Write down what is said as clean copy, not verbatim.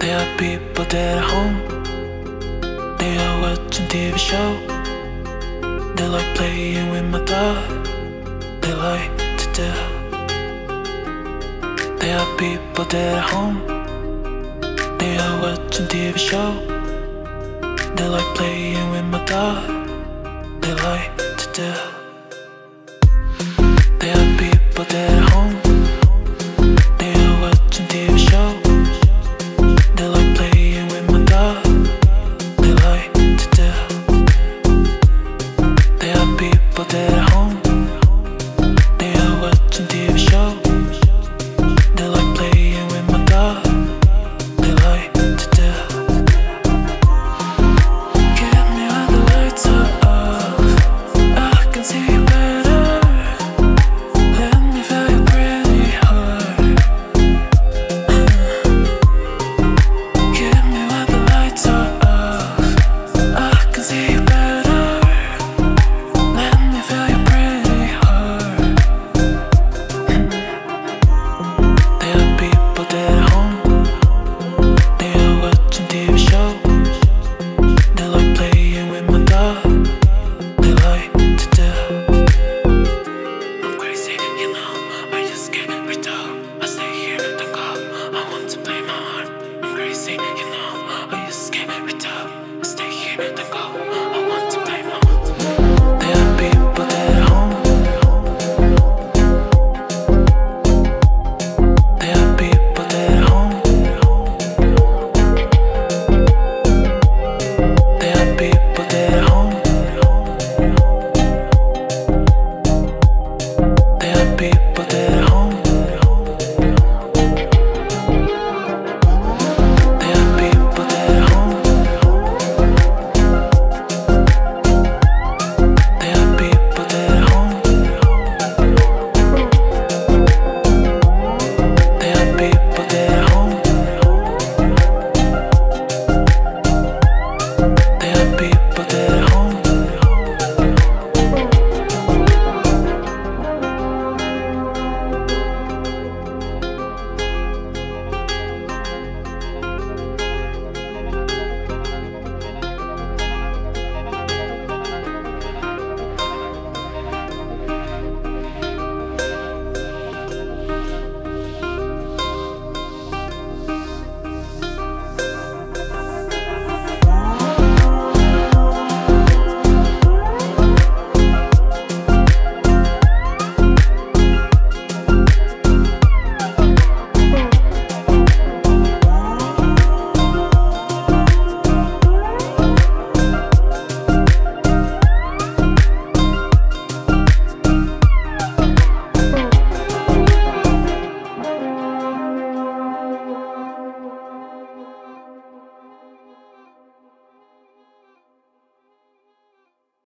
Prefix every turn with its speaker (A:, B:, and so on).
A: There are people dead at home. They are watching TV show. They like playing with my dog. They like to death. There are people dead at home. They are watching TV show. They like playing with my dog. They like to death. There are people